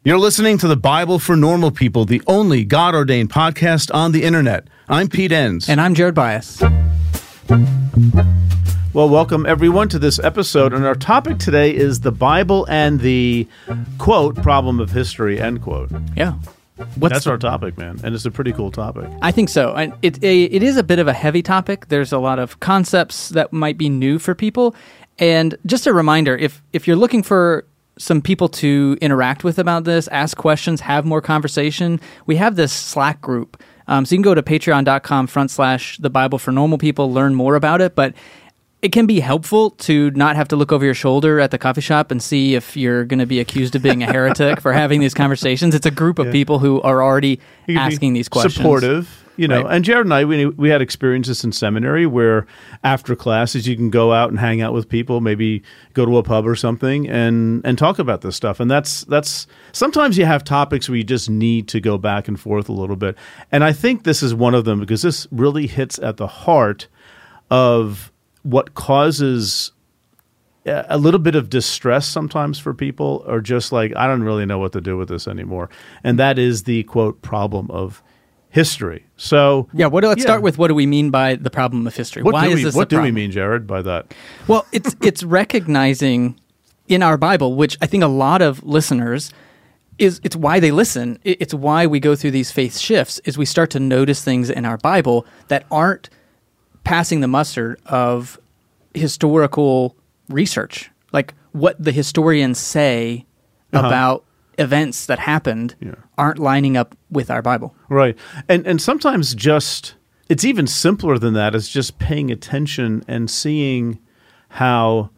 You're listening to the Bible for Normal People, the only God-ordained podcast on the internet. I'm Pete Enns. And I'm Jared Bias. Well, welcome everyone to this episode, and our topic today is the Bible and the, quote, problem of history, end quote. Yeah. That's our topic, man, and it's a pretty cool topic. I think so. And it is a bit of a heavy topic. There's a lot of concepts that might be new for people. And just a reminder, if you're looking for some people to interact with about this, ask questions, have more conversation, we have this Slack group. So you can go to patreon.com/the Bible for Normal People, learn more about it. But it can be helpful to not have to look over your shoulder at the coffee shop and see if you're going to be accused of being a heretic for having these conversations. It's a group of people who are already asking these questions. Supportive, you know. Right. And Jared and I, we had experiences in seminary where after classes you can go out and hang out with people, maybe go to a pub or something and talk about this stuff. And that's sometimes you have topics where you just need to go back and forth a little bit. And I think this is one of them because this really hits at the heart of what causes a little bit of distress sometimes for people, or just like, I don't really know what to do with this anymore. And that is the, quote, problem of history. So let's start with, what do we mean by the problem of history? What do we mean, Jared, by that? Well, it's recognizing in our Bible, which I think a lot of listeners, it's why they listen. It's why we go through these faith shifts, is we start to notice things in our Bible that aren't passing the muster of historical research, like what the historians say about events that happened aren't lining up with our Bible. Right. And sometimes it's even simpler than that. It's just paying attention and seeing how,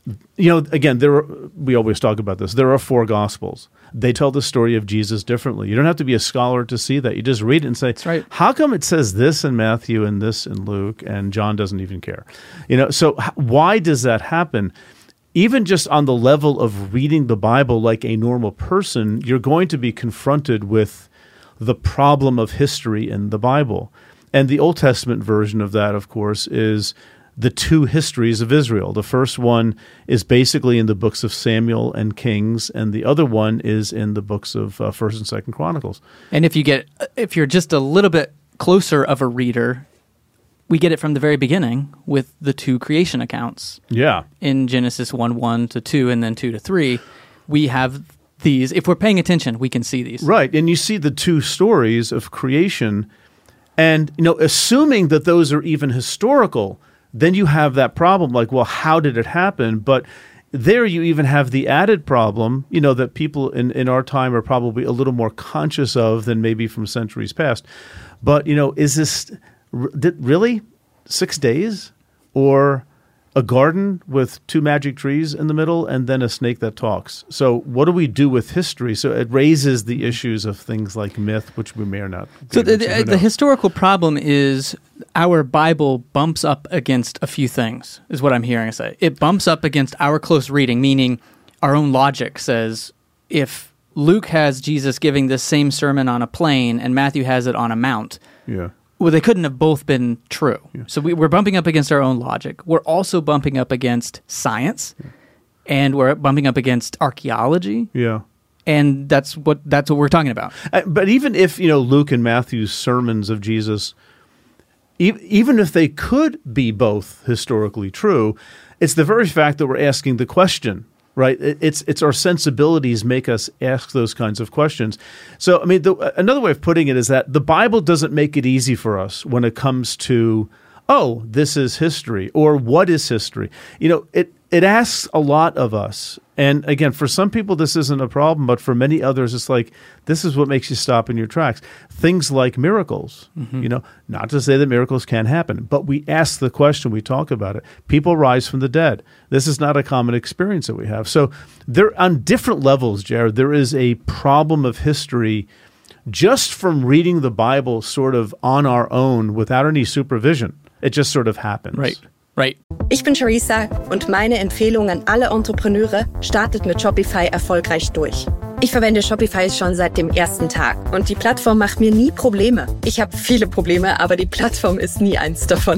again, we always talk about this. There are 4 Gospels. They tell the story of Jesus differently. You don't have to be a scholar to see that. You just read it and say, that's right. How come it says this in Matthew and this in Luke and John doesn't even care? So why does that happen? Even just on the level of reading the Bible like a normal person, you're going to be confronted with the problem of history in the Bible. And the Old Testament version of that, of course, is the 2 histories of Israel. The first one is basically in the books of Samuel and Kings, and the other one is in the books of 1st and 2nd Chronicles. And if you're just a little bit closer of a reader, we get it from the very beginning with the 2 creation accounts. Yeah. In Genesis 1:1 to 2, and then 2 to 3, we have these. If we're paying attention, we can see these. Right, and you see the 2 stories of creation, and assuming that those are even historical, then you have that problem, like, well, how did it happen? But there you even have the added problem, that people in our time are probably a little more conscious of than maybe from centuries past. But, is this really 6 days? Or a garden with 2 magic trees in the middle and then a snake that talks? So what do we do with history? So it raises the issues of things like myth, which we may or not. So the historical problem is our Bible bumps up against a few things, is what I'm hearing say. It bumps up against our close reading, meaning our own logic says if Luke has Jesus giving this same sermon on a plain and Matthew has it on a mount, well, they couldn't have both been true. Yeah. So we're bumping up against our own logic. We're also bumping up against science, and we're bumping up against archaeology. Yeah. And that's what we're talking about. But even if, Luke and Matthew's sermons of Jesus, even if they could be both historically true, it's the very fact that we're asking the question, right? It's our sensibilities make us ask those kinds of questions. So, another way of putting it is that the Bible doesn't make it easy for us when it comes to, this is history, or what is history? It asks a lot of us. And again, for some people, this isn't a problem, but for many others, it's like, this is what makes you stop in your tracks. Things like miracles, not to say that miracles can't happen, but we ask the question, we talk about it. People rise from the dead. This is not a common experience that we have. So there, on different levels, Jared, there is a problem of history just from reading the Bible sort of on our own without any supervision. It just sort of happens. Right. Ich bin Charissa und meine Empfehlung an alle Entrepreneure: startet mit Shopify erfolgreich durch. Ich verwende Shopify schon seit dem ersten Tag und die Plattform macht mir nie Probleme. Ich habe viele Probleme, aber die Plattform ist nie eins davon.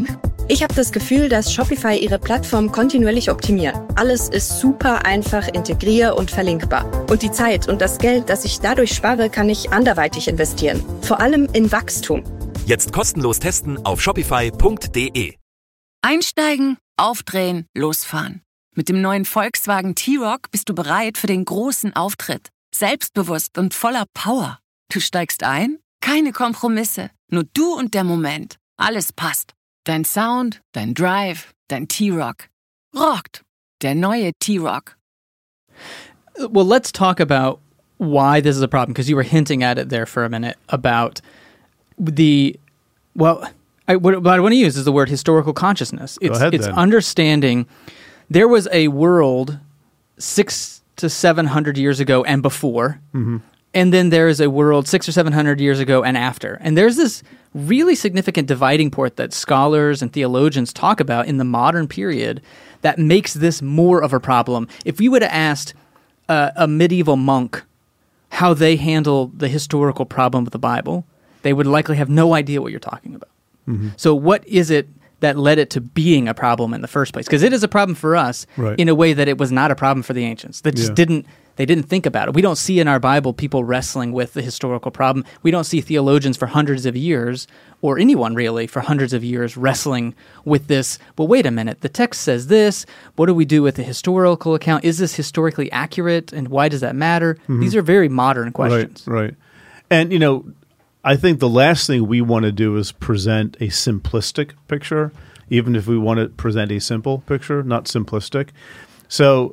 Ich habe das Gefühl, dass Shopify ihre Plattform kontinuierlich optimiert. Alles ist super einfach, integrier- und verlinkbar. Und die Zeit und das Geld, das ich dadurch spare, kann ich anderweitig investieren. Vor allem in Wachstum. Jetzt kostenlos testen auf shopify.de. Einsteigen, aufdrehen, losfahren. Mit dem neuen Volkswagen T-Roc bist du bereit für den großen Auftritt. Selbstbewusst und voller Power. Du steigst ein? Keine Kompromisse. Nur du und der Moment. Alles passt. Dein Sound, dein Drive, dein T-Roc. Rockt. Der neue T-Roc. Well, let's talk about why this is a problem, because you were hinting at it there for a minute about what I want to use is the word historical consciousness. It's understanding there was a world 600 to 700 years ago and before, and then there is a world 600 or 700 years ago and after. And there's this really significant dividing point that scholars and theologians talk about in the modern period that makes this more of a problem. If we would have asked a medieval monk how they handle the historical problem of the Bible, they would likely have no idea what you're talking about. So what is it that led it to being a problem in the first place? Because it is a problem for us in a way that it was not a problem for the ancients. They just didn't think about it. We don't see in our Bible people wrestling with the historical problem. We don't see theologians for hundreds of years, or anyone really for hundreds of years, wrestling with this. Well, wait a minute. The text says this. What do we do with the historical account? Is this historically accurate? And why does that matter? These are very modern questions. Right. And, I think the last thing we want to do is present a simplistic picture, even if we want to present a simple picture, not simplistic. So,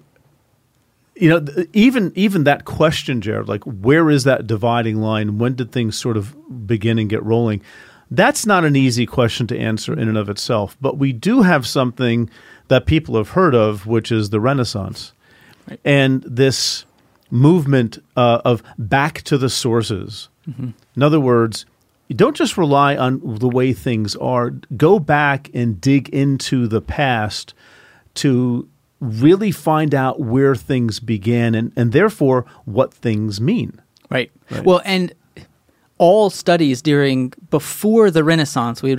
even that question, Jared, like where is that dividing line? When did things sort of begin and get rolling? That's not an easy question to answer in and of itself. But we do have something that people have heard of, which is the Renaissance. Right. And this movement of back to the sources. In other words, you don't just rely on the way things are. Go back and dig into the past to really find out where things began and therefore what things mean. Right. Well, and all studies before the Renaissance, we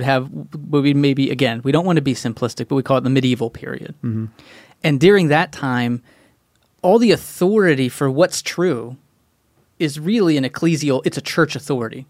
don't want to be simplistic, but we call it the medieval period. And during that time, all the authority for what's true is really it's a church authority.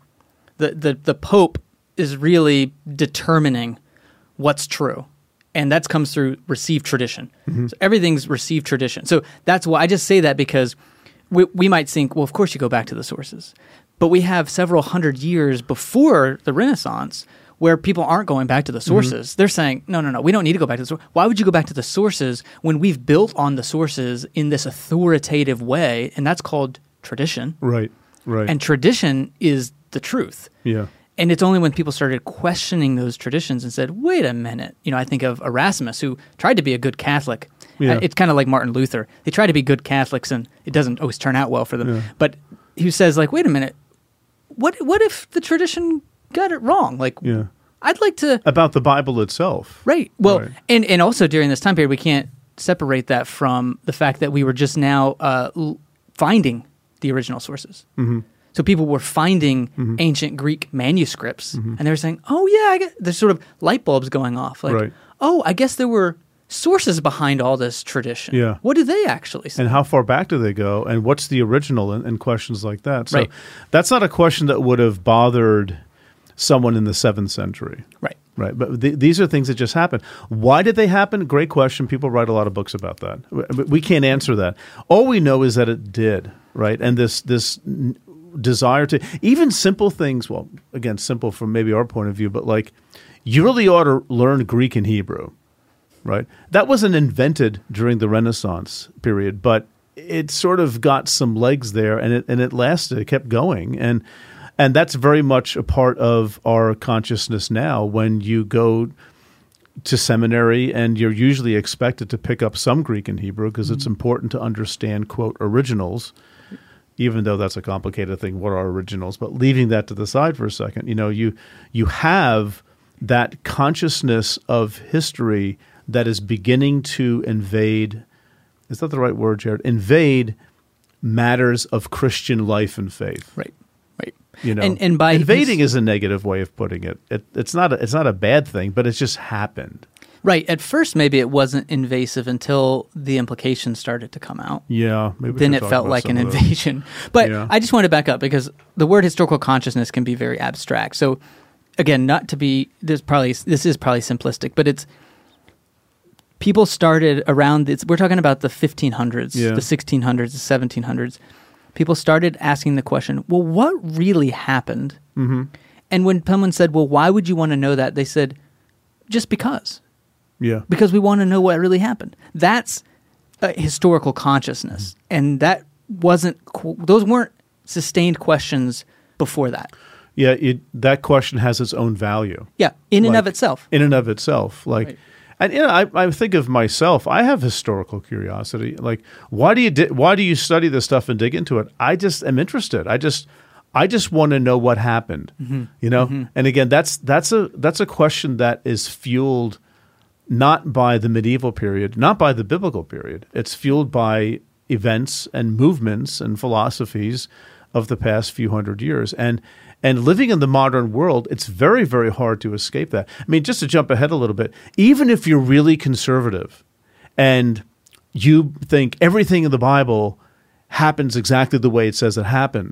The Pope is really determining what's true. And that comes through received tradition. So everything's received tradition. So that's why I just say that because we might think, well, of course you go back to the sources. But we have several hundred years before the Renaissance where people aren't going back to the sources. They're saying, no, we don't need to go back to the sources. Why would you go back to the sources when we've built on the sources in this authoritative way? And that's called tradition. Right. And tradition is the truth. Yeah. And it's only when people started questioning those traditions and said, wait a minute. I think of Erasmus, who tried to be a good Catholic. Yeah. It's kind of like Martin Luther. They try to be good Catholics, and it doesn't always turn out well for them. Yeah. But he says, wait a minute. What if the tradition got it wrong? I'd like to... About the Bible itself. Right. Well, right. And also during this time period, we can't separate that from the fact that we were just now finding the original sources. So people were finding ancient Greek manuscripts, and they were saying, oh, yeah, there's sort of light bulbs going off. Oh, I guess there were sources behind all this tradition. Yeah. What do they actually say? And how far back do they go? And what's the original? And questions like that. So that's not a question that would have bothered someone in the 7th century. Right. But these are things that just happen. Why did they happen? Great question. People write a lot of books about that. We can't answer that. All we know is that it did, right? And this desire to, even simple things, well, again, simple from maybe our point of view, but you really ought to learn Greek and Hebrew, right? That wasn't invented during the Renaissance period, but it sort of got some legs there, and it lasted. It kept going, and that's very much a part of our consciousness now. When you go to seminary, and you're usually expected to pick up some Greek and Hebrew because it's important to understand, quote, originals, even though that's a complicated thing. What are originals? But leaving that to the side for a second, you have that consciousness of history that is beginning to invade, is that the right word, Jared? Invade matters of Christian life and faith. Right. You know, and by invading is a negative way of putting it. It's not a bad thing, but it's just happened. Right. At first, maybe it wasn't invasive until the implications started to come out. Yeah. Maybe we Then should it talk felt about like some an of those. invasion. But Yeah. I just want to back up because the word historical consciousness can be very abstract. So again, not to be this is probably simplistic, but it's people started around this. We're talking about the 1500s, Yeah. the 1600s, the 1700s. People started asking the question, well, what really happened? Mm-hmm. And when someone said, well, why would you want to know that? They said, just because. Yeah. Because we want to know what really happened. That's a historical consciousness. And that those weren't sustained questions before that. Yeah. That question has its own value. Yeah, in and Like, of itself. In and of itself. Like, Right. and you know, I think of myself, I have historical curiosity. Like, why do you study this stuff and dig into it? I just am interested. I just want to know what happened, you know? And again, that's a question that is fueled not by the medieval period, not by the biblical period. It's fueled by events and movements and philosophies of the past few hundred years. And living in the modern world, it's very, very hard to escape that. I mean, just to jump ahead a little bit, even if you're really conservative and you think everything in the Bible happens exactly the way it says it happened,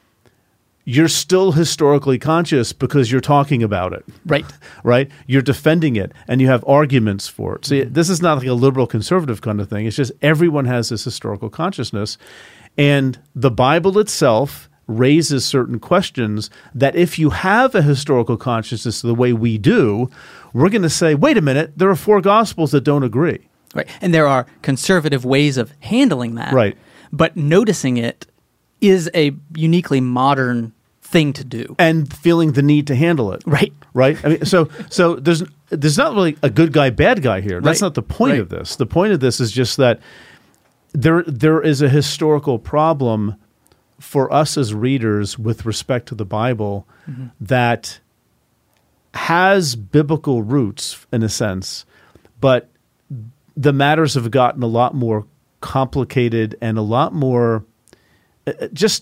you're still historically conscious because you're talking about it. Right. Right? You're defending it and you have arguments for it. See, this is not like a liberal conservative kind of thing. It's just everyone has this historical consciousness. And the Bible itself raises certain questions that if you have a historical consciousness the way we do, we're going to say, wait a minute, there are 4 Gospels that don't agree. Right. And there are conservative ways of handling that. Right. But noticing it is a uniquely modern thing to do. And feeling the need to handle it. Right. Right? I mean, so there's not really a good guy, bad guy here. That's Right. not the point Right. of this. The point of this is just that there is a historical problem for us as readers with respect to the Bible that has biblical roots in a sense, but the matters have gotten a lot more complicated and a lot more just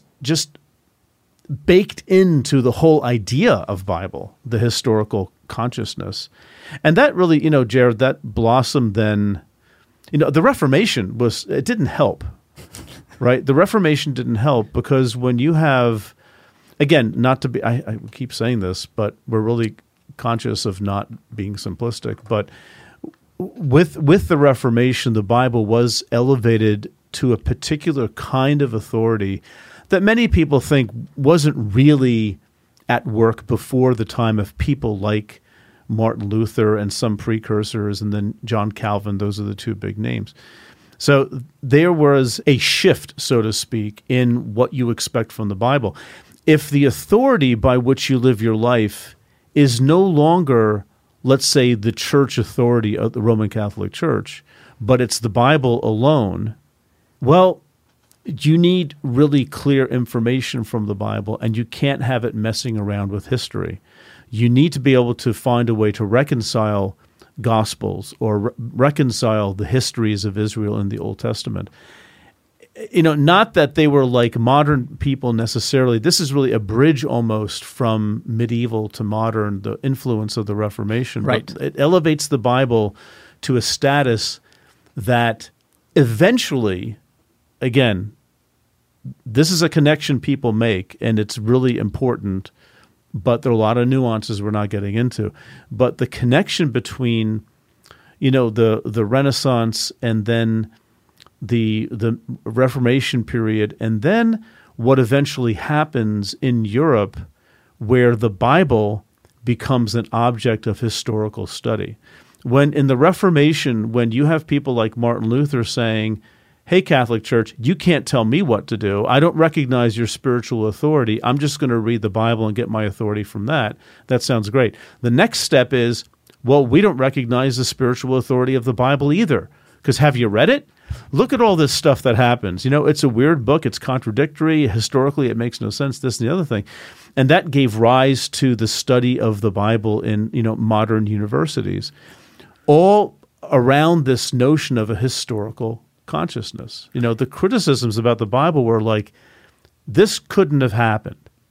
baked into the whole idea of Bible, the historical consciousness. And that really, you know, Jared, that blossomed then, you know, the Reformation it didn't help, right? The Reformation didn't help because when you have, again, not to be, I keep saying this, but we're really conscious of not being simplistic, but with the Reformation, the Bible was elevated to a particular kind of authority that many people think wasn't really at work before the time of people like Martin Luther and some precursors, and then John Calvin. Those are the 2 big names. So there was a shift, so to speak, in what you expect from the Bible. If the authority by which you live your life is no longer, let's say, the church authority of the Roman Catholic Church, but it's the Bible alone, well, you need really clear information from the Bible, and you can't have it messing around with history. You need to be able to find a way to reconcile Gospels or reconcile the histories of Israel in the Old Testament. You know, not that they were like modern people necessarily. This is really a bridge almost from medieval to modern, the influence of the Reformation. Right. But it elevates the Bible to a status that eventually, again, this is a connection people make, and it's really important, but there are a lot of nuances we're not getting into. But the connection between, you know, the Renaissance and then the Reformation period, and then what eventually happens in Europe, where the Bible becomes an object of historical study. When in the Reformation, when you have people like Martin Luther saying, hey, Catholic Church, you can't tell me what to do. I don't recognize your spiritual authority. I'm just going to read the Bible and get my authority from that. That sounds great. The next step is, well, we don't recognize the spiritual authority of the Bible either, because have you read it? Look at all this stuff that happens. You know, it's a weird book. It's contradictory. Historically, it makes no sense, this and the other thing. And that gave rise to the study of the Bible in, you know, modern universities, all around this notion of a historical consciousness. You know, the criticisms about the Bible were like, this couldn't have happened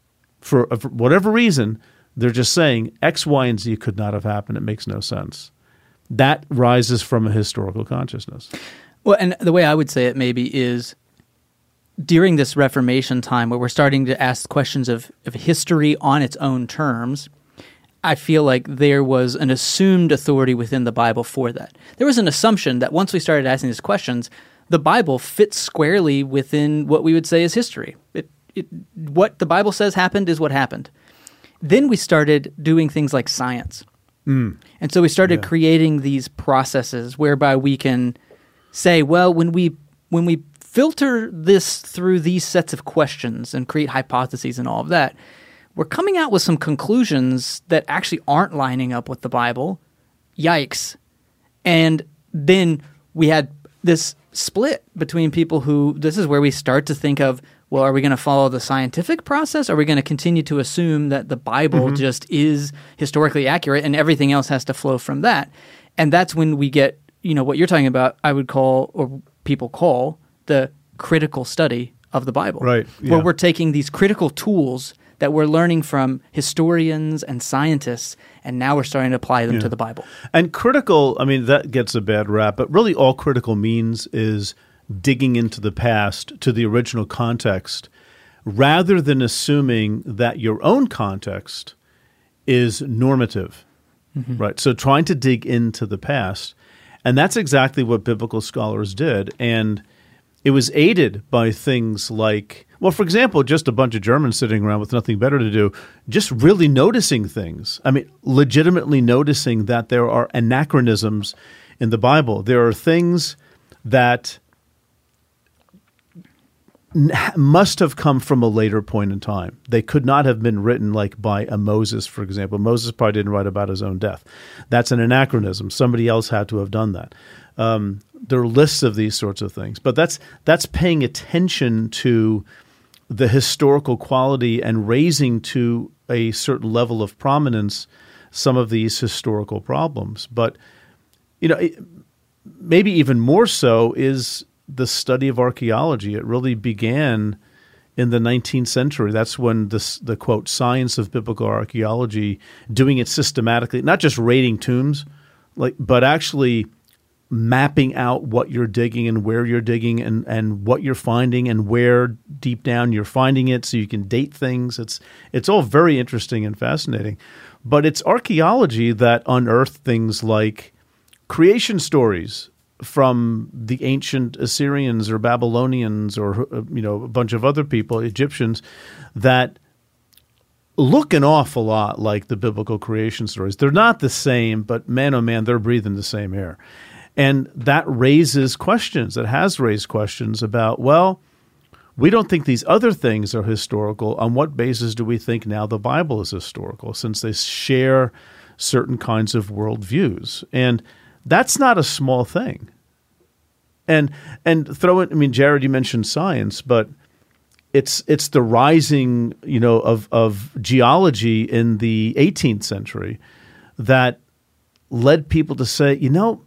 for whatever reason, they're just saying X, Y, and Z could not have happened. It makes no sense. That rises from a historical consciousness. Well, and the way I would say it maybe is during this Reformation time where we're starting to ask questions of history on its own terms, I feel like there was an assumed authority within the Bible for that. There was an assumption that once we started asking these questions, the Bible fits squarely within what we would say is history. What the Bible says happened is what happened. Then we started doing things like science. And so we started creating these processes whereby we can say, well, when we filter this through these sets of questions and create hypotheses and all of that, we're coming out with some conclusions that actually aren't lining up with the Bible. Yikes. And then we had this split between people who, this is where we start to think of, well, are we going to follow the scientific process? Or are we going to continue to assume that the Bible just is historically accurate and everything else has to flow from that? And that's when we get, what you're talking about, I would call, or people call, the critical study of the Bible. Right. Where we're taking these critical tools that we're learning from historians and scientists, and now we're starting to apply them to the Bible. And critical, that gets a bad rap, but really all critical means is digging into the past to the original context rather than assuming that your own context is normative, right? So trying to dig into the past. And that's exactly what biblical scholars did. And it was aided by things like, well, for example, just a bunch of Germans sitting around with nothing better to do, just really noticing things. Legitimately noticing that there are anachronisms in the Bible. There are things that must have come from a later point in time. They could not have been written like by a Moses, for example. Moses probably didn't write about his own death. That's an anachronism. Somebody else had to have done that. There are lists of these sorts of things. But that's paying attention to the historical quality and raising to a certain level of prominence some of these historical problems. But, maybe even more so is the study of archaeology. It really began in the 19th century. That's when the quote, science of biblical archaeology, doing it systematically, not just raiding tombs, but actually mapping out what you're digging and where you're digging and what you're finding and where deep down you're finding it so you can date things. It's all very interesting and fascinating. But it's archaeology that unearthed things like creation stories from the ancient Assyrians or Babylonians or a bunch of other people, Egyptians, that look an awful lot like the biblical creation stories. They're not the same, but man, oh man, they're breathing the same air. And that raises questions. It has raised questions about, well, we don't think these other things are historical. On what basis do we think now the Bible is historical, since they share certain kinds of worldviews? And that's not a small thing. And throw it, Jared, you mentioned science, but it's the rising, of geology in the 18th century that led people to say,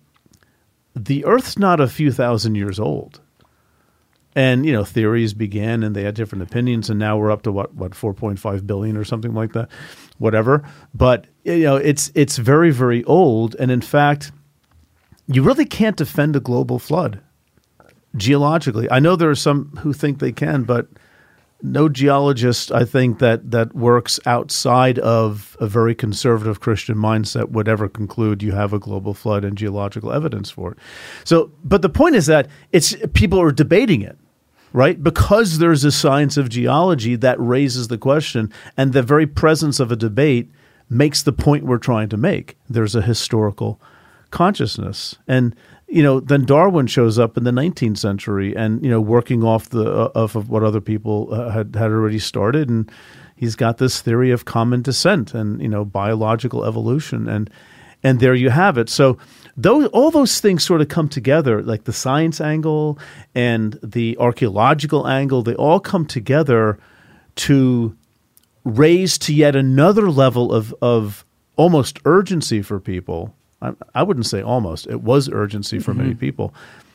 the Earth's not a few thousand years old. And, theories began and they had different opinions, and now we're up to what 4.5 billion or something like that, whatever. But, it's very, very old. And in fact, you really can't defend a global flood geologically. I know there are some who think they can, but no geologist, I think, that works outside of a very conservative Christian mindset would ever conclude you have a global flood and geological evidence for it. So, but the point is that people are debating it, right? Because there's a science of geology that raises the question, and the very presence of a debate makes the point we're trying to make. There's a historical consciousness. And, then Darwin shows up in the 19th century and, working off of what other people had already started. And he's got this theory of common descent and, biological evolution. And there you have it. So all those things sort of come together, like the science angle and the archaeological angle, they all come together to raise to yet another level of almost urgency for people. I wouldn't say almost. It was urgency for many people.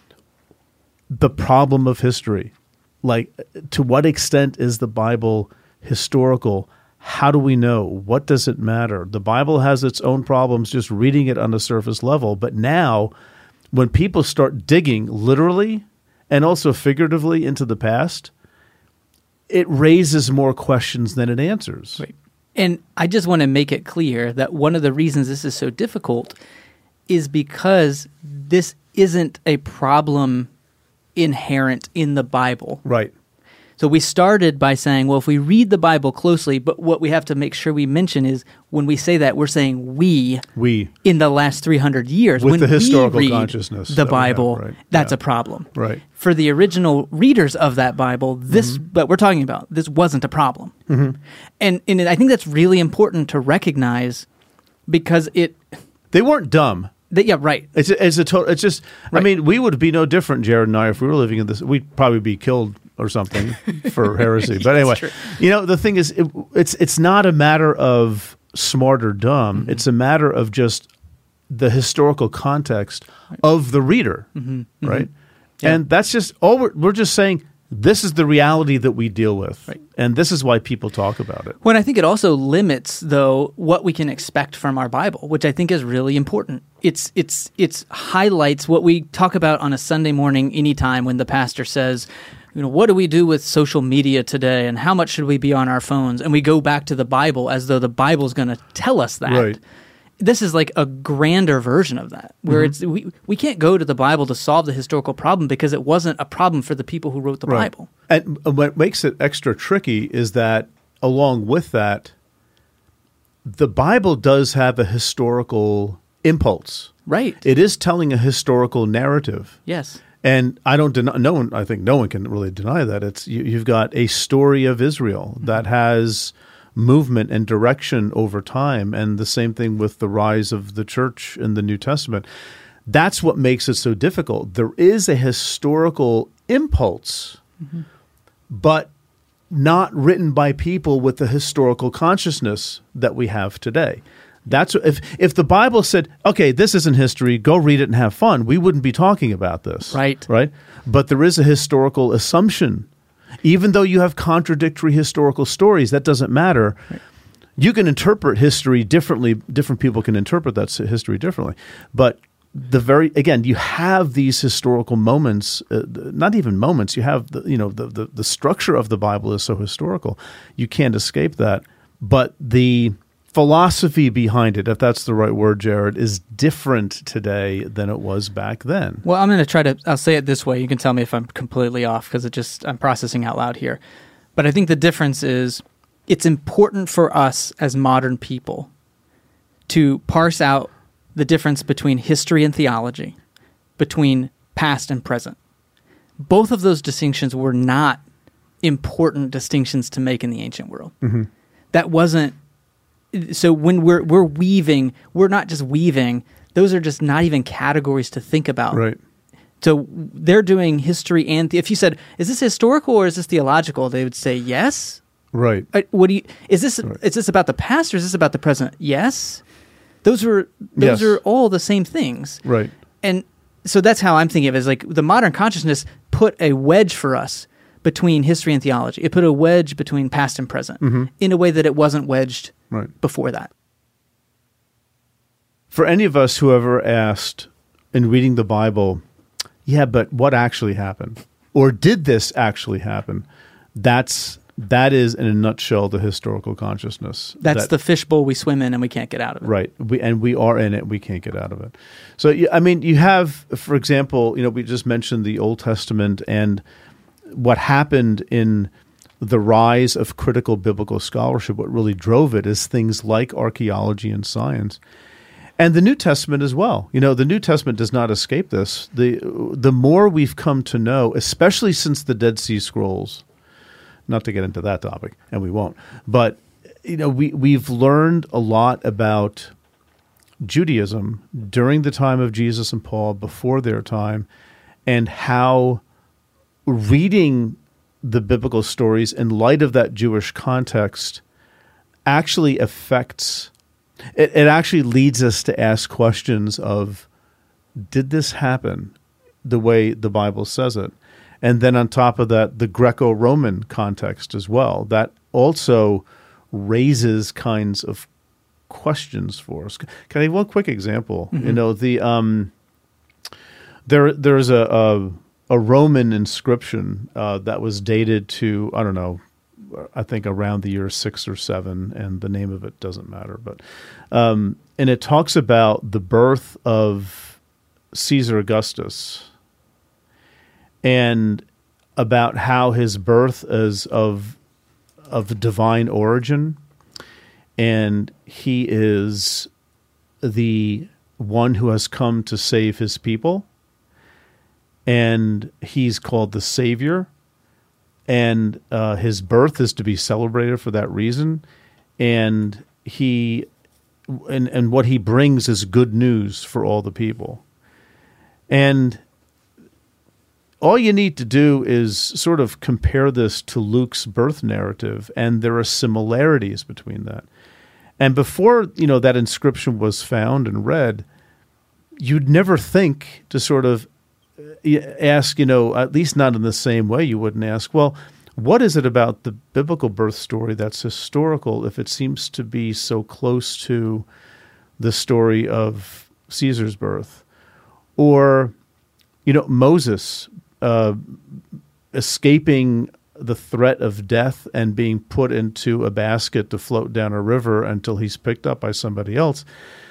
The problem of history. To what extent is the Bible historical? How do we know? What does it matter? The Bible has its own problems just reading it on the surface level. But now, when people start digging literally and also figuratively into the past, it raises more questions than it answers. Right. And I just want to make it clear that one of the reasons this is so difficult is because this isn't a problem inherent in the Bible. Right. So we started by saying, well, if we read the Bible closely, but what we have to make sure we mention is when we say that, we're saying we in the last 300 years. With when the historical we read consciousness the that we Bible, have, right. that's Yeah. a problem. Right. For the original readers of that Bible, this that we're talking about, this wasn't a problem. And I think that's really important to recognize because They weren't dumb. yeah, right. It's just. I mean, we would be no different, Jared and I, if we were living in this. We'd probably be killed or something for heresy. But anyway, true. The thing is, it's not a matter of smart or dumb. It's a matter of just the historical context of the reader, right? Yeah. And that's just all. We're just saying this is the reality that we deal with, Right. and this is why people talk about it. Well, I think it also limits, though, what we can expect from our Bible, which I think is really important. It's highlights what we talk about on a Sunday morning anytime when the pastor says, what do we do with social media today, and how much should we be on our phones? And we go back to the Bible as though the Bible is going to tell us that. Right. This is like a grander version of that, where we can't go to the Bible to solve the historical problem because it wasn't a problem for the people who wrote the Bible. And what makes it extra tricky is that along with that, the Bible does have a historical impulse. Right. It is telling a historical narrative. Yes. And I don't deny. I think no one can really deny that. It's you've got a story of Israel that has movement and direction over time, and the same thing with the rise of the church in the New Testament. That's what makes it so difficult. There is a historical impulse, but not written by people with the historical consciousness that we have today. That's if the Bible said, "Okay, this isn't history. Go read it and have fun," we wouldn't be talking about this, Right? Right. But there is a historical assumption. Even though you have contradictory historical stories, that doesn't matter. Right. You can interpret history differently. Different people can interpret that history differently. But you have these historical moments. Not even moments. You have the structure of the Bible is so historical. You can't escape that. But the philosophy behind it, if that's the right word, Jared, is different today than it was back then. Well, I'm going to I'll say it this way. You can tell me if I'm completely off because I'm processing out loud here. But I think the difference is it's important for us as modern people to parse out the difference between history and theology, between past and present. Both of those distinctions were not important distinctions to make in the ancient world. That wasn't. So when we're weaving, we're not just weaving. Those are just not even categories to think about. Right. So they're doing history and if you said, "Is this historical or is this theological?" They would say, "Yes." Right. Is this about the past or is this about the present? Yes. Those are all the same things. Right. And so that's how I'm thinking of it, is like the modern consciousness put a wedge for us between history and theology. It put a wedge between past and present in a way that it wasn't wedged before that. For any of us who ever asked in reading the Bible, yeah, but what actually happened? Or did this actually happen? That is, in a nutshell, the historical consciousness. That's the fishbowl we swim in and we can't get out of it. Right. We are in it. We can't get out of it. So, I mean, you have, for example, we just mentioned the Old Testament and what happened in the rise of critical biblical scholarship. What really drove it is things like archaeology and science. And the New Testament as well. The New Testament does not escape this. The more we've come to know, especially since the Dead Sea Scrolls, not to get into that topic, and we won't, but we've learned a lot about Judaism during the time of Jesus and Paul, before their time, and how reading the biblical stories in light of that Jewish context actually affects it actually leads us to ask questions of, did this happen the way the Bible says it? And then on top of that, the Greco-Roman context as well. That also raises kinds of questions for us. Can I give one quick example? You know, there's a Roman inscription that was dated to, I don't know, I think around the year 6 or 7, and the name of it doesn't matter. But and it talks about the birth of Caesar Augustus and about how his birth is of divine origin, and he is the one who has come to save his people, and he's called the Savior, and his birth is to be celebrated for that reason, and what he brings is good news for all the people. And all you need to do is sort of compare this to Luke's birth narrative, and there are similarities between that. And before, that inscription was found and read, you'd never think to sort of ask, at least not in the same way you wouldn't ask, well, what is it about the biblical birth story that's historical if it seems to be so close to the story of Caesar's birth? Or, Moses escaping the threat of death and being put into a basket to float down a river until he's picked up by somebody else.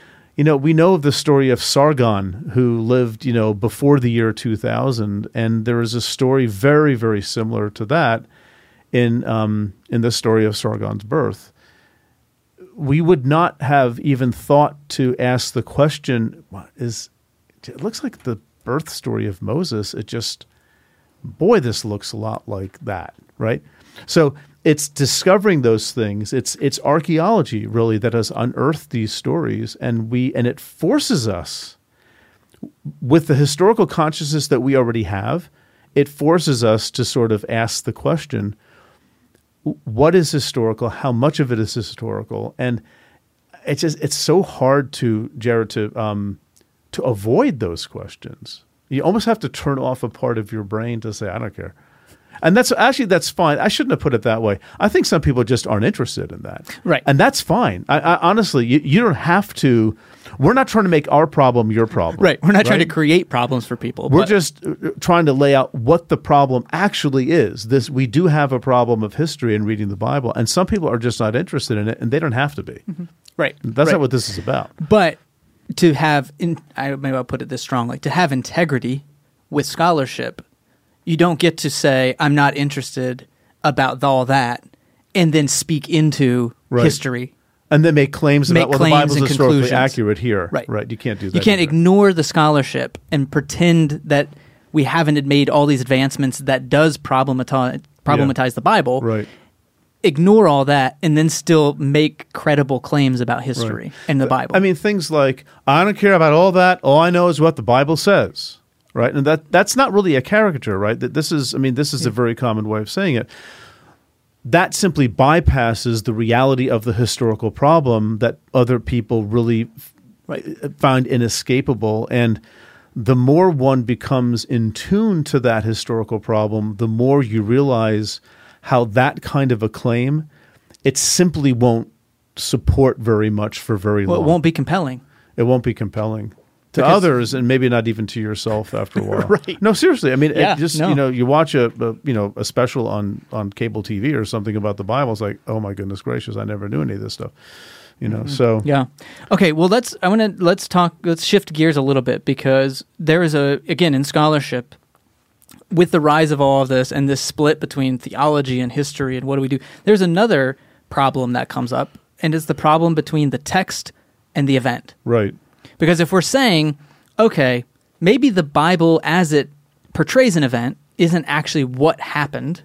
We know of the story of Sargon, who lived, before the year 2000, and there is a story very, very similar to that in the story of Sargon's birth. We would not have even thought to ask the question, it looks like the birth story of Moses. Boy, this looks a lot like that, right? So it's discovering those things. It's archaeology really that has unearthed these stories, and it forces us, with the historical consciousness that we already have, it forces us to sort of ask the question, what is historical? How much of it is historical? And it's so hard Jared, to avoid those questions. You almost have to turn off a part of your brain to say, I don't care. And that's fine. I shouldn't have put it that way. I think some people just aren't interested in that. Right. And that's fine. I honestly, you don't have to. We're not trying to make our problem your problem. Right. We're not trying to create problems for people. We're just trying to lay out what the problem actually is. We do have a problem of history in reading the Bible, and some people are just not interested in it, and they don't have to be. Mm-hmm. Right. That's not what this is about. But to have, maybe I'll put it this strongly, to have integrity with scholarship, you don't get to say, I'm not interested about all that, and then speak into history. And then make claims about, the Bible's historically accurate here. Right. You can't do that. You can't ignore the scholarship and pretend that we haven't made all these advancements that does problematize the Bible. Right. Ignore all that and then still make credible claims about history and the Bible. I mean, things like, I don't care about all that. All I know is what the Bible says. Right. And that's not really a caricature, right? This is a very common way of saying it. That simply bypasses the reality of the historical problem that other people really find inescapable. And the more one becomes in tune to that historical problem, the more you realize how that kind of a claim, it simply won't support very much for very long. It won't be compelling. It won't be compelling. To others, and maybe not even to yourself after a while. Right. No, seriously. I mean, you watch a special on cable TV or something about the Bible. It's like, oh my goodness gracious, I never knew any of this stuff. So yeah. Okay. Well, let's shift gears a little bit, because there is again in scholarship, with the rise of all of this and this split between theology and history and what do we do, there's another problem that comes up, and it's the problem between the text and the event. Right. Because if we're saying, okay, maybe the Bible as it portrays an event isn't actually what happened,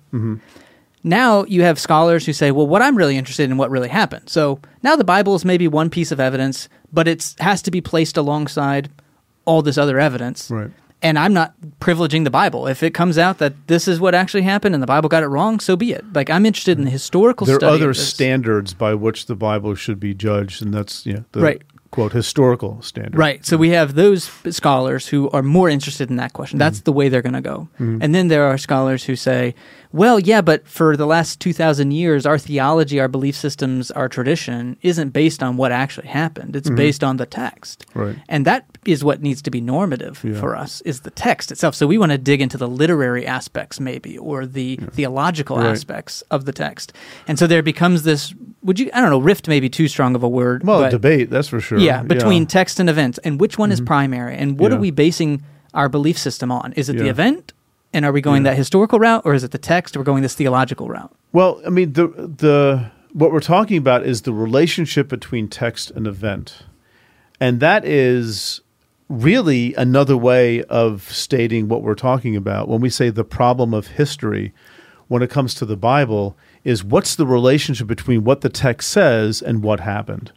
now you have scholars who say, well, what I'm really interested in what really happened. So now the Bible is maybe one piece of evidence, but it has to be placed alongside all this other evidence. Right. And I'm not privileging the Bible. If it comes out that this is what actually happened and the Bible got it wrong, so be it. Like, I'm interested in the historical study. There are other standards by which the Bible should be judged, and that's right. quote, historical standard. Right. So we have those scholars who are more interested in that question. That's the way they're going to go. And then there are scholars who say, well, yeah, but for the last 2,000 years, our theology, our belief systems, our tradition isn't based on what actually happened. It's based on the text. Right. And that is what needs to be normative for us, is the text itself. So we want to dig into the literary aspects maybe, or the theological aspects of the text. And so there becomes this, I don't know, rift may be too strong of a word. Well, but, debate, that's for sure. yeah, between text and event, and which one is primary, and what are we basing our belief system on? Is it the event, and are we going that historical route, or is it the text, or we're going this theological route? Well, I mean, the what we're talking about is the relationship between text and event, and that is really another way of stating what we're talking about when we say the problem of history when it comes to the Bible is what's the relationship between what the text says and what happened.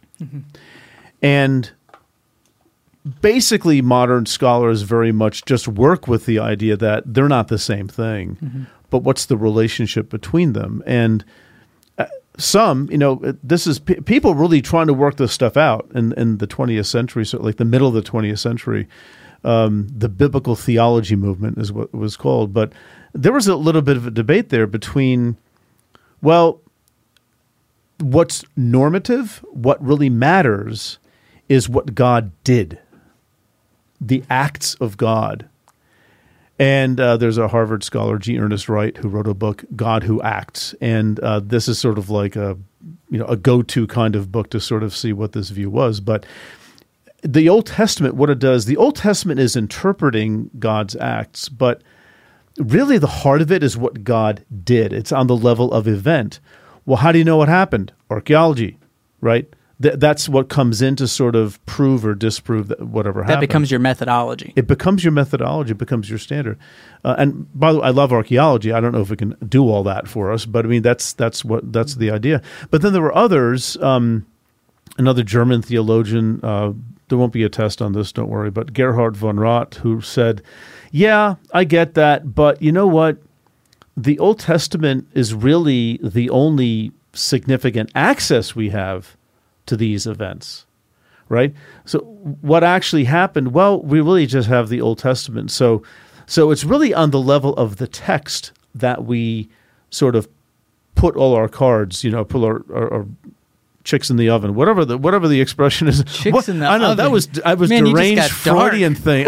And basically, modern scholars very much just work with the idea that they're not the same thing, but what's the relationship between them? And some, this is people really trying to work this stuff out in the 20th century, so like the middle of the 20th century. The biblical theology movement is what it was called. But there was a little bit of a debate there between, well, what's normative, what really matters is what God did, the acts of God. And there's a Harvard scholar, G. Ernest Wright, who wrote a book, God Who Acts. And this is sort of like a go-to kind of book to sort of see what this view was. But the Old Testament, what it does, the Old Testament is interpreting God's acts, but really the heart of it is what God did. It's on the level of event. Well, how do you know what happened? Archaeology, right? That's what comes in to sort of prove or disprove that whatever happened. That becomes your methodology. It becomes your methodology. It becomes your standard. And by the way, I love archaeology. I don't know if it can do all that for us, but I mean that's the idea. But then there were others. Another German theologian. There won't be a test on this, don't worry. But Gerhard von Rott, who said, "Yeah, I get that, but you know what? The Old Testament is really the only significant access we have to these events, right? So what actually happened? Well, we really just have the Old Testament. So it's really on the level of the text that we sort of put all our cards, put our chicks in the oven, whatever the expression is. Chicks in the oven. I know I was Man, deranged Freudian thing.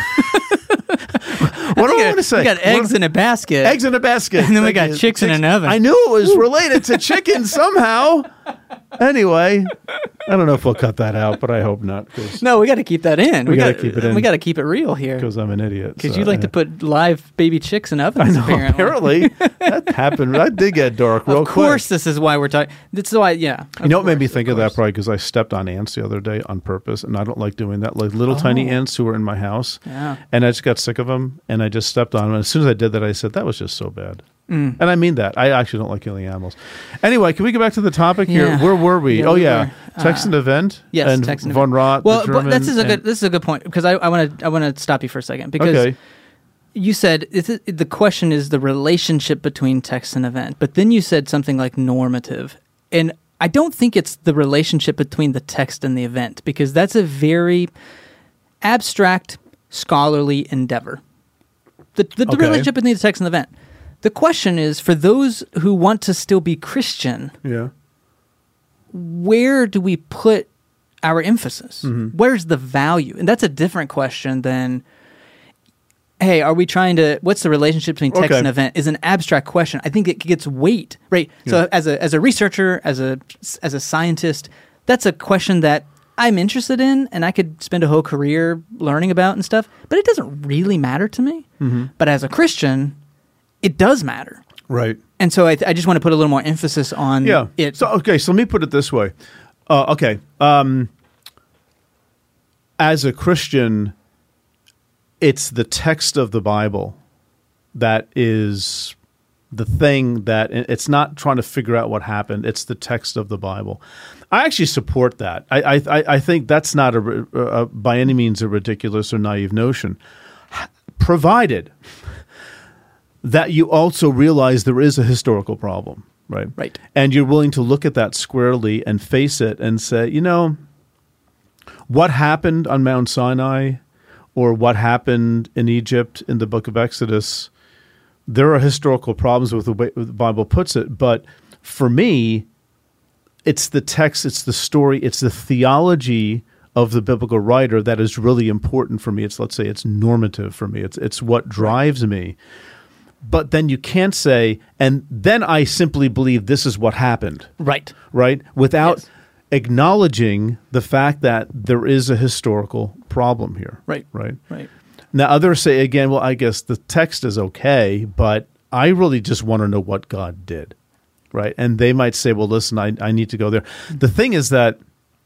What do I want to say? We got eggs in a basket. Eggs in a basket. And then we got chicks in an oven. I knew it was related to chicken somehow. Anyway, I don't know if we'll cut that out, but I hope not. No, we got to keep that in. We got to keep it in. We got to keep it real here. Because I'm an idiot. Because you like to put live baby chicks in ovens, apparently. That happened. I did get dark real quick. Of course, this is why we're talking. This is why, yeah. You know what made me think of that? Probably because I stepped on ants the other day on purpose, and I don't like doing that. Like little tiny ants who were in my house. Yeah. And I just got sick of them, and I just stepped on them. And as soon as I did that, I said, that was just so bad. And I mean that. I actually don't like killing animals. Anyway, can we go back to the topic here? Yeah. Where were we? Yeah, Text and event. Yes, and text and von event. Rott. Well, the German, but this is a good point, because I want to stop you for a second, because you said the question is the relationship between text and event, but then you said something like normative, and I don't think it's the relationship between the text and the event, because that's a very abstract scholarly endeavor. The relationship between the text and the event. The question is, for those who want to still be Christian, where do we put our emphasis? Where's the value? And that's a different question than, hey, are we trying to, what's the relationship between text and event, is an abstract question. I think it gets weight, right? So as a researcher, as a scientist, that's a question that I'm interested in, and I could spend a whole career learning about and stuff, but it doesn't really matter to me. But as a Christian, it does matter. Right. And so I just want to put a little more emphasis on it. So let me put it this way. As a Christian, it's the text of the Bible that is the thing that, it's not trying to figure out what happened. It's the text of the Bible. I actually support that. I think that's not by any means a ridiculous or naive notion, provided that you also realize there is a historical problem, right? Right. And you're willing to look at that squarely and face it and say, What happened on Mount Sinai or what happened in Egypt in the book of Exodus, there are historical problems with the way the Bible puts it. But for me, it's the text, it's the story, it's the theology of the biblical writer that is really important for me. Let's say it's normative for me. It's what drives me. But then you can't say, and then I simply believe this is what happened. Right. Right? Without acknowledging the fact that there is a historical problem here. Right. Right. Right. Now, others say, again, well, I guess the text is okay, but I really just want to know what God did. Right. And they might say, well, listen, I need to go there. The thing is that,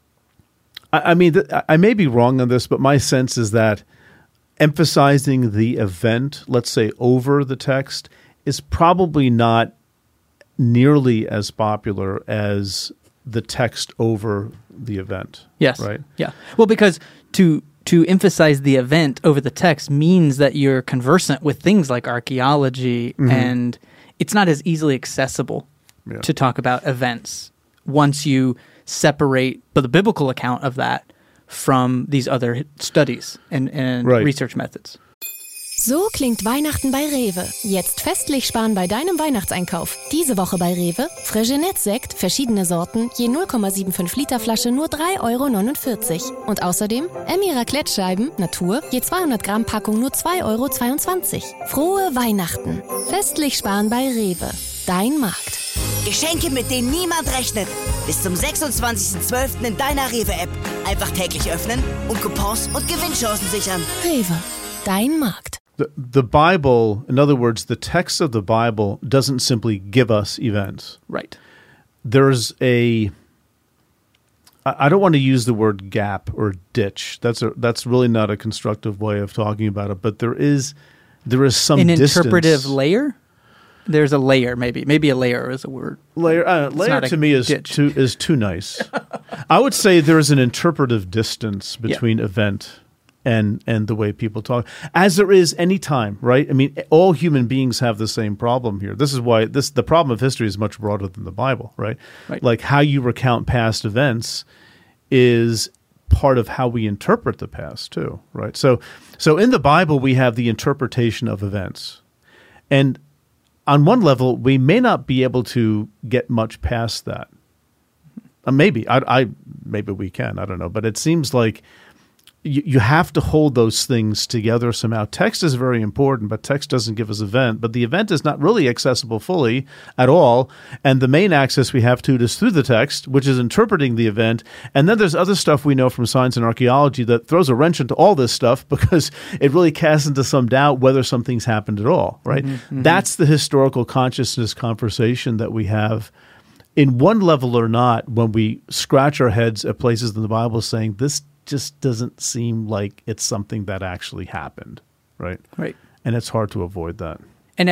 I mean, I may be wrong on this, but my sense is that emphasizing the event, let's say, over the text is probably not nearly as popular as the text over the event. Yes. Right? Yeah. Well, because to emphasize the event over the text means that you're conversant with things like archaeology, and it's not as easily accessible to talk about events once you separate the biblical account of that from these other studies and research methods. So klingt Weihnachten bei Rewe. Jetzt festlich sparen bei deinem Weihnachtseinkauf. Diese Woche bei Rewe. Freixenet-Sekt, verschiedene Sorten, je 0,75 Liter Flasche nur 3,49 €. Und außerdem Emmy Raclette-Scheiben, Natur, je 200 Gramm Packung nur 2,22 €. Frohe Weihnachten. Festlich sparen bei Rewe. Dein Markt. Geschenke, mit denen niemand rechnet. Bis zum 26.12. in deiner Rewe-App. Einfach täglich öffnen und Coupons und Gewinnchancen sichern. Rewe. Dein Markt. The Bible, in other words, the text of the Bible doesn't simply give us events. Right. There's I don't want to use the word gap or ditch. That's really not a constructive way of talking about it. But there is some an distance. Interpretive layer. There's a layer, maybe a layer is a word. Layer to me is too nice. I would say there is an interpretive distance between event and the way people talk, as there is any time, right? I mean, all human beings have the same problem here. This is why the problem of history is much broader than the Bible, right? Like how you recount past events is part of how we interpret the past too, right? So in the Bible, we have the interpretation of events. And on one level, we may not be able to get much past that. Maybe we can. I don't know. But it seems like you have to hold those things together somehow. Text is very important, but text doesn't give us event. But the event is not really accessible fully at all. And the main access we have to it is through the text, which is interpreting the event. And then there's other stuff we know from science and archaeology that throws a wrench into all this stuff because it really casts into some doubt whether something's happened at all, right? That's the historical consciousness conversation that we have in one level or not when we scratch our heads at places in the Bible saying this just doesn't seem like it's something that actually happened, right? Right. And it's hard to avoid that. And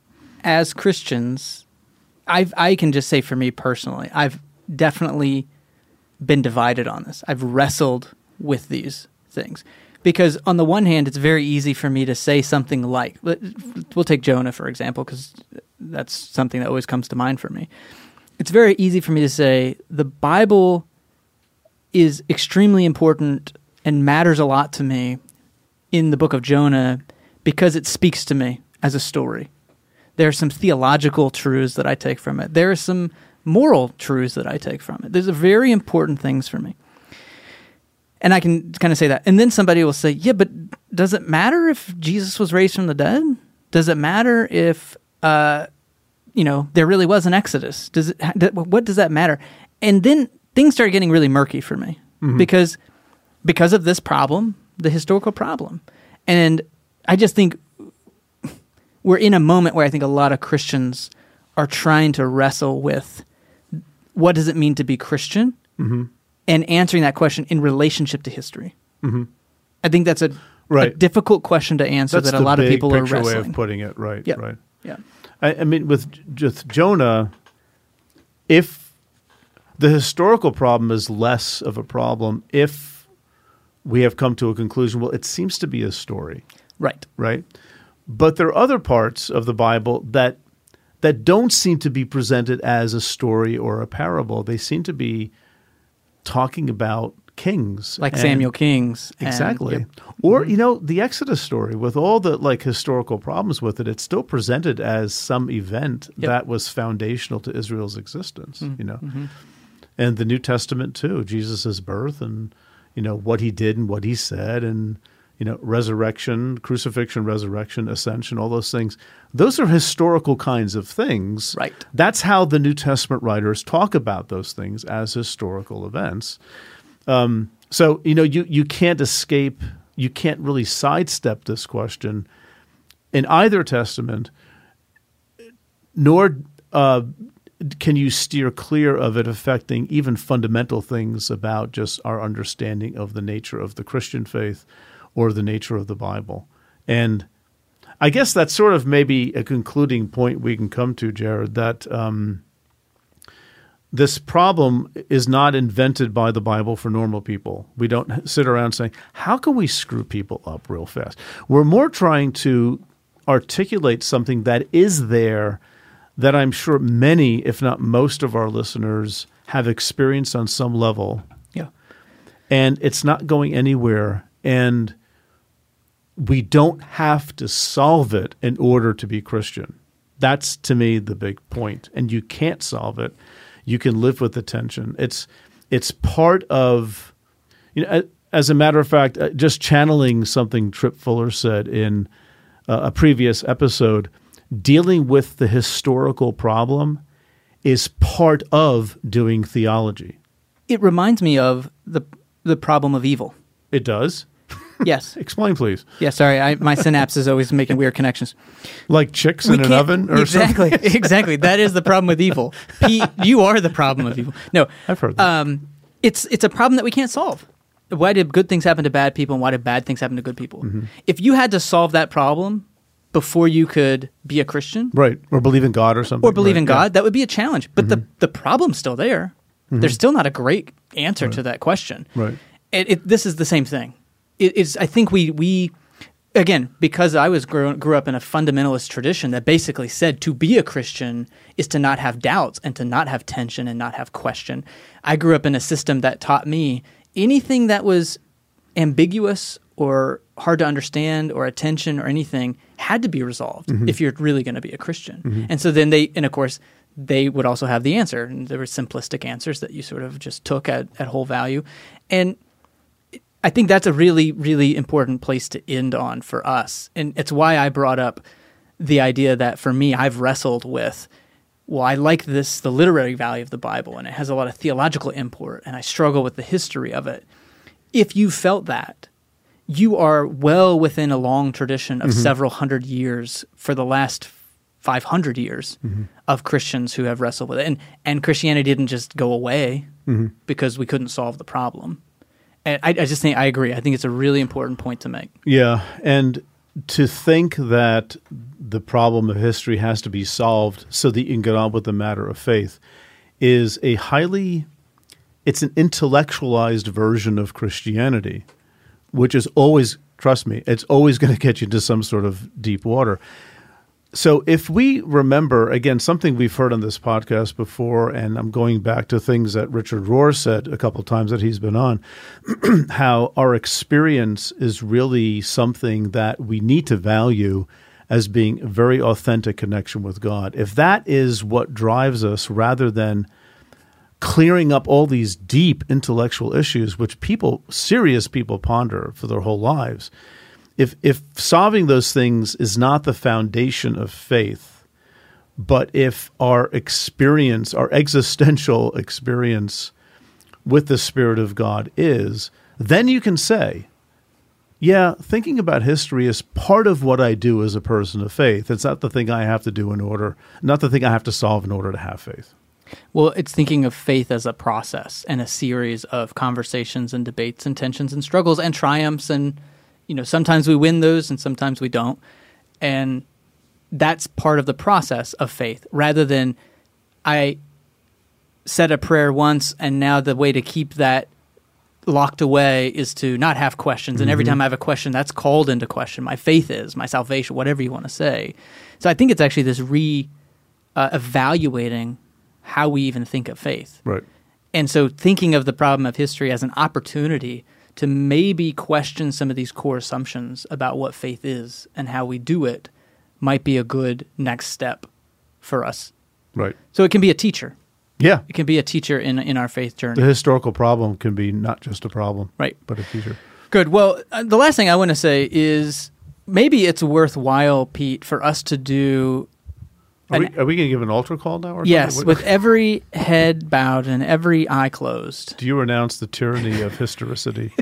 as Christians, I can just say for me personally, I've definitely been divided on this. I've wrestled with these things. Because on the one hand, it's very easy for me to say something like, we'll take Jonah, for example, because that's something that always comes to mind for me. It's very easy for me to say the Bible is extremely important and matters a lot to me in the book of Jonah because it speaks to me as a story. There are some theological truths that I take from it. There are some moral truths that I take from it. There's very important things for me. And I can kind of say that. And then somebody will say, yeah, but does it matter if Jesus was raised from the dead? Does it matter if, there really was an Exodus? What does that matter? And then things start getting really murky for me because of this problem, the historical problem. And I just think we're in a moment where I think a lot of Christians are trying to wrestle with what does it mean to be Christian and answering that question in relationship to history. I think that's a difficult question to answer that a lot of people are wrestling. That's the big way of putting it, right? Yep. Right. Yeah. I mean, with Jonah, if the historical problem is less of a problem, if we have come to a conclusion, well, it seems to be a story. Right. Right? But there are other parts of the Bible that don't seem to be presented as a story or a parable. They seem to be talking about kings. Like and- Samuel Kings. Exactly. And, Or, the Exodus story, with all the historical problems with it, it's still presented as some event that was foundational to Israel's existence, And the New Testament too, Jesus' birth and, what he did and what he said and, resurrection, crucifixion, resurrection, ascension, all those things. Those are historical kinds of things. Right. That's how the New Testament writers talk about those things as historical events. So, you can't escape, you can't really sidestep this question in either testament, nor can you steer clear of it affecting even fundamental things about just our understanding of the nature of the Christian faith or the nature of the Bible. And I guess that's sort of maybe a concluding point we can come to, Jared, that this problem is not invented by the Bible for normal people. We don't sit around saying, how can we screw people up real fast? We're more trying to articulate something that is there that I'm sure many, if not most of our listeners have experienced on some level. Yeah. And it's not going anywhere. And we don't have to solve it in order to be Christian. That's, to me, the big point. And you can't solve it. You can live with the tension. It's part of, as a matter of fact, just channeling something Tripp Fuller said in a previous episode, dealing with the historical problem is part of doing theology. It reminds me of the problem of evil. It does? Yes. Explain, please. Yeah, sorry. My synapse is always making weird connections. Like chicks in an oven or exactly, something? Exactly. That is the problem with evil. Pete, you are the problem of evil. No. I've heard that. It's a problem that we can't solve. Why did good things happen to bad people and why did bad things happen to good people? Mm-hmm. If you had to solve that problem before you could be a Christian. Right. Or believe in God or something. Or believe in God, Yeah. that would be a challenge. But the problem's still there. Mm-hmm. There's still not a great answer to that question. Right. This is the same thing. I think we again, because I grew up in a fundamentalist tradition that basically said to be a Christian is to not have doubts and to not have tension and not have question. I grew up in a system that taught me anything that was ambiguous or hard to understand or a tension or anything had to be resolved if you're really going to be a Christian. And so then of course, they would also have the answer. And there were simplistic answers that you sort of just took at whole value. And I think that's a really, really important place to end on for us. And it's why I brought up the idea that for me, I've wrestled with, well, I like the literary value of the Bible, and it has a lot of theological import, and I struggle with the history of it. If you felt that, you are well within a long tradition of several hundred years for the last 500 years of Christians who have wrestled with it. And Christianity didn't just go away because we couldn't solve the problem. And I just think I agree. I think it's a really important point to make. Yeah, and to think that the problem of history has to be solved so that you can get on with the matter of faith is it's an intellectualized version of Christianity, which is always, trust me, it's always going to get you into some sort of deep water. So if we remember, again, something we've heard on this podcast before, and I'm going back to things that Richard Rohr said a couple of times that he's been on, how our experience is really something that we need to value as being a very authentic connection with God. If that is what drives us rather than clearing up all these deep intellectual issues, which serious people ponder for their whole lives, if solving those things is not the foundation of faith, but if our experience, our existential experience with the Spirit of God is, then you can say, yeah, thinking about history is part of what I do as a person of faith. It's not the thing I have to do not the thing I have to solve in order to have faith. Well, it's thinking of faith as a process and a series of conversations and debates and tensions and struggles and triumphs, and sometimes we win those and sometimes we don't. And that's part of the process of faith, rather than I said a prayer once and now the way to keep that locked away is to not have questions. And every time I have a question, that's called into question. My faith is, my salvation, whatever you want to say. So I think it's actually this evaluating how we even think of faith. Right. And so thinking of the problem of history as an opportunity to maybe question some of these core assumptions about what faith is and how we do it might be a good next step for us. Right. So it can be a teacher. Yeah. It can be a teacher in our faith journey. The historical problem can be not just a problem, right, but a teacher. Good. Well, the last thing I want to say is maybe it's worthwhile, Pete, for us to do... Are we going to give an altar call now? Or yes, something? with every head bowed and every eye closed. Do you renounce the tyranny of historicity?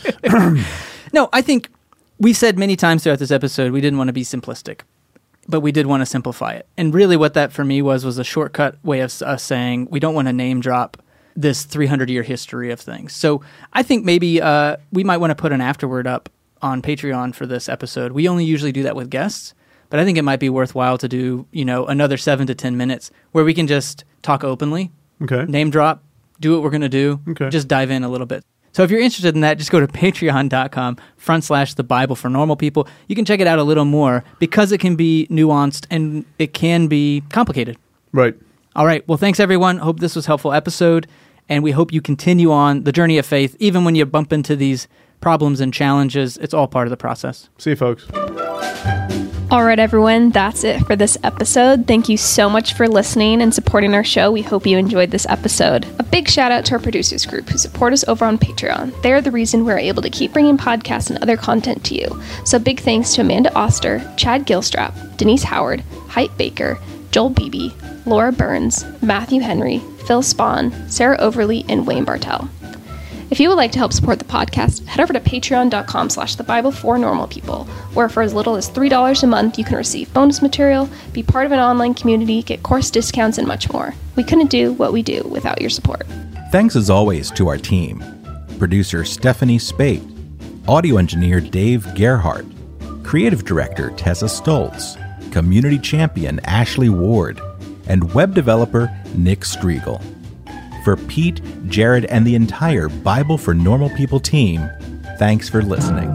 No, I think we said many times throughout this episode we didn't want to be simplistic, but we did want to simplify it. And really what that for me was a shortcut way of us saying we don't want to name drop this 300-year history of things. So I think maybe we might want to put an afterword up on Patreon for this episode. We only usually do that with guests. But I think it might be worthwhile to do, another 7 to 10 minutes where we can just talk openly, okay, name drop, do what we're going to do, okay, just dive in a little bit. So if you're interested in that, just go to patreon.com/the Bible for Normal People. You can check it out a little more because it can be nuanced and it can be complicated. Right. All right. Well, thanks, everyone. Hope this was a helpful episode. And we hope you continue on the journey of faith, even when you bump into these problems and challenges. It's all part of the process. See you, folks. All right, everyone, that's it for this episode. Thank you so much for listening and supporting our show. We hope you enjoyed this episode. A big shout out to our producers group who support us over on Patreon. They are the reason we're able to keep bringing podcasts and other content to you. So big thanks to Amanda Oster, Chad Gilstrap, Denise Howard, Hype Baker, Joel Beebe, Laura Burns, Matthew Henry, Phil Spahn, Sarah Overly, and Wayne Bartell. If you would like to help support the podcast, head over to patreon.com/the Bible for Normal People, where for as little as $3 a month, you can receive bonus material, be part of an online community, get course discounts, and much more. We couldn't do what we do without your support. Thanks as always to our team. Producer Stephanie Spate, audio engineer Dave Gerhardt, creative director Tessa Stoltz, community champion Ashley Ward, and web developer Nick Striegel. For Pete, Jared, and the entire Bible for Normal People team, thanks for listening.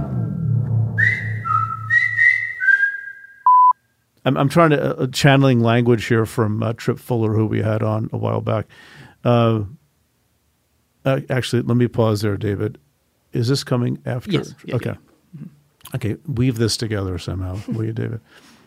I'm trying to channeling language here from Trip Fuller, who we had on a while back. Actually, let me pause there, David. Is this coming after? Yes. Yeah, okay. Yeah. Mm-hmm. Okay. Weave this together somehow, will you, David?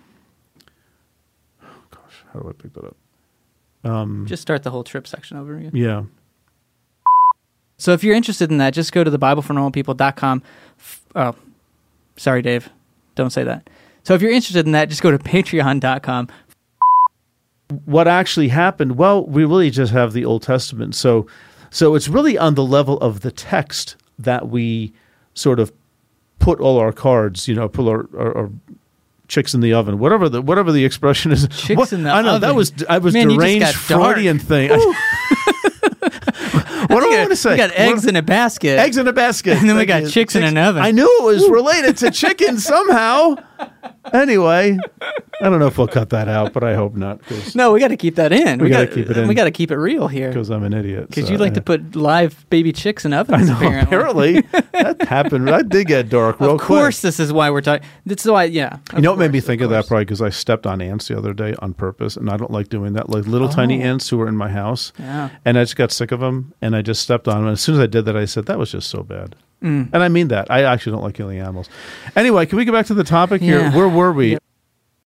Oh, gosh, how do I pick that up? Just start the whole trip section over again. Yeah. So if you're interested in that, just go to thebiblefornormalpeople.com. Oh, sorry, Dave. Don't say that. So if you're interested in that, just go to patreon.com. What actually happened? Well, we really just have the Old Testament. So it's really on the level of the text that we sort of put all our cards, put our chicks in the oven, whatever the expression is. Chicks in the oven. I know I was Man, deranged Freudian thing. What do I want to say? We got eggs in a basket. Eggs in a basket. And then we got chicks in an oven. I knew it was related to chicken somehow. Anyway, I don't know if we'll cut that out, but I hope not. No, we got to keep that in. We got to keep it in. We got to keep it real here. Because I'm an idiot. Because you like to put live baby chicks in ovens, I know, apparently. That happened. I did get dark real quick. Of course, this is why we're talking. That's why, yeah. You know what made me think of that? Probably because I stepped on ants the other day on purpose, and I don't like doing that. Like little tiny ants who were in my house. Yeah. And I just got sick of them, and I just stepped on them. And as soon as I did that, I said, that was just so bad. And I mean that. I actually don't like killing animals. Anyway, can we go back to the topic here? Yeah. Where were we? Yep.